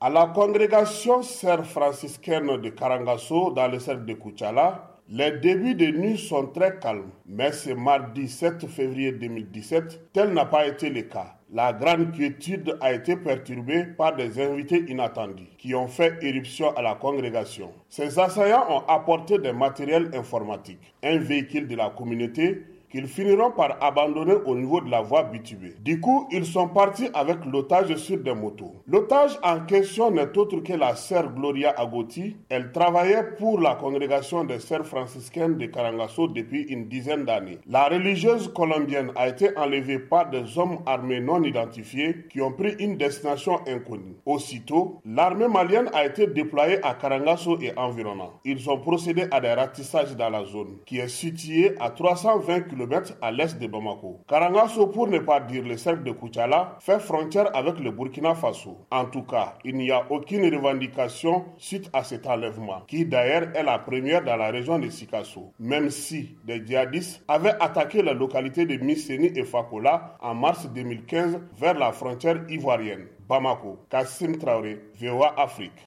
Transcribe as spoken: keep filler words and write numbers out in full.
À la congrégation sœurs franciscaine de Karangasso, dans le cercle de Koutiala, les débuts de nuit sont très calmes, mais ce mardi sept février deux mille dix-sept, tel n'a pas été le cas. La grande quiétude a été perturbée par des invités inattendus qui ont fait éruption à la congrégation. Ces assaillants ont apporté des matériels informatiques, un véhicule de la communauté qu'ils finiront par abandonner au niveau de la voie bitumée. Du coup, ils sont partis avec l'otage sur des motos. L'otage en question n'est autre que la sœur Gloria Agoti. Elle travaillait pour la congrégation des sœurs franciscaines de Karangasso depuis une dizaine d'années. La religieuse colombienne a été enlevée par des hommes armés non identifiés qui ont pris une destination inconnue. Aussitôt, l'armée malienne a été déployée à Karangasso et environnant. Ils ont procédé à des ratissages dans la zone, qui est située à trois cent vingt kilomètres à l'est de Bamako. Karangasso, pour ne pas dire le cercle de Koutiala, fait frontière avec le Burkina Faso. En tout cas, il n'y a aucune revendication suite à cet enlèvement, qui d'ailleurs est la première dans la région de Sikasso, même si des djihadistes avaient attaqué la localité de Misseni et Fakola en mars deux mille quinze vers la frontière ivoirienne. Bamako, Kassim Traoré, V O A Afrique.